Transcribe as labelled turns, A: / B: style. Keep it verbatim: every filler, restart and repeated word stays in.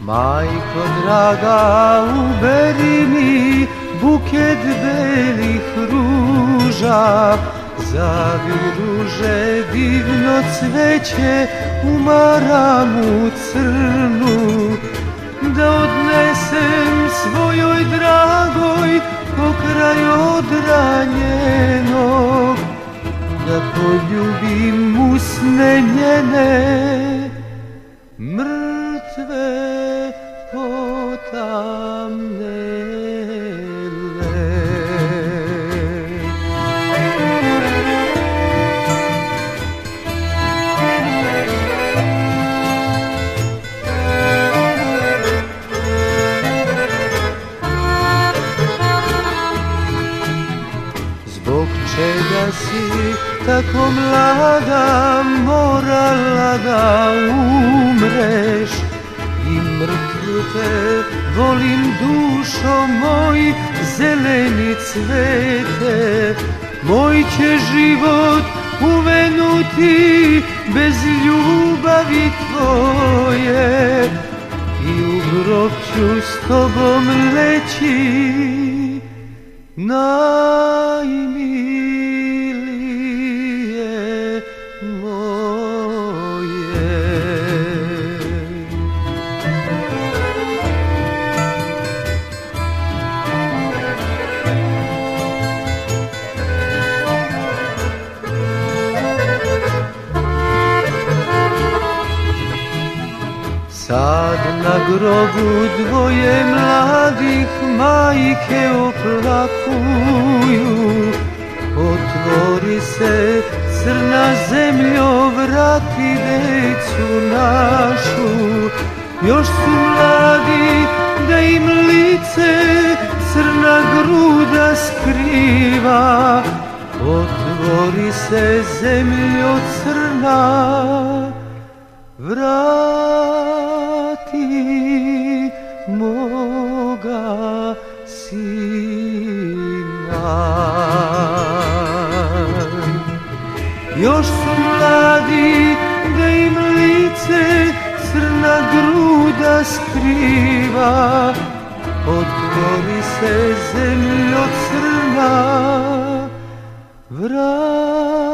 A: Majko draga, uberi mi buket belih ruža, zaviruže divno cveće u maramu crnu, da odnesem svojoj dragoj pokraj odra njenog, da poljubim usne njene mrtve potamnele. Zbog čega si tako mlada morala da umreš, i mrtvu te volim dušo moj, zeleni cvete. Moj će život uvenuti bez ljubavi tvoje, i u grob ću s tobom leći najmilije moje. Sad na grobu dvoje mladih majke oplakuju, otvori se crna zemljo, vrati decu našu. Još su mladi da im lice crna gruda skriva, otvori se zemljo crna, vrati moga sina. Još su mladi da im lice crna gruda skriva, otvori se zemljo crna, vrati